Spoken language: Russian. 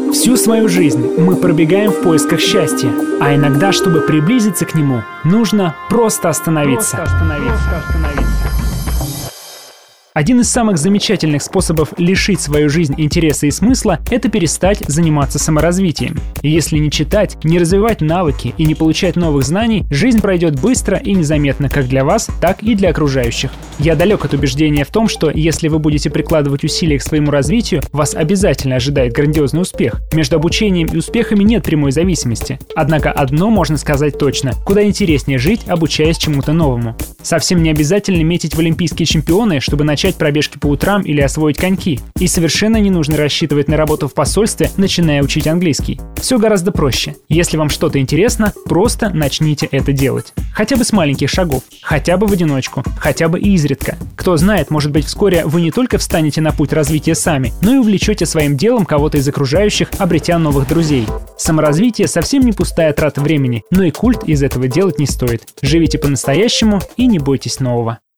Всю свою жизнь мы пробегаем в поисках счастья, а иногда, чтобы приблизиться к нему, нужно просто остановиться. Один из самых замечательных способов лишить свою жизнь интереса и смысла – это перестать заниматься саморазвитием. И если не читать, не развивать навыки и не получать новых знаний, жизнь пройдет быстро и незаметно как для вас, так и для окружающих. Я далек от убеждения в том, что если вы будете прикладывать усилия к своему развитию, вас обязательно ожидает грандиозный успех. Между обучением и успехами нет прямой зависимости. Однако одно можно сказать точно – куда интереснее жить, обучаясь чему-то новому. Совсем не обязательно метить в олимпийские чемпионы, чтобы начать пробежки по утрам или освоить коньки. И совершенно не нужно рассчитывать на работу в посольстве, начиная учить английский. Все гораздо проще. Если вам что-то интересно, просто начните это делать. Хотя бы с маленьких шагов, хотя бы в одиночку, хотя бы и изредка. Кто знает, может быть, вскоре вы не только встанете на путь развития сами, но и увлечете своим делом кого-то из окружающих, обретя новых друзей. Саморазвитие совсем не пустая трата времени, но и культ из этого делать не стоит. Живите по-настоящему и не бойтесь нового.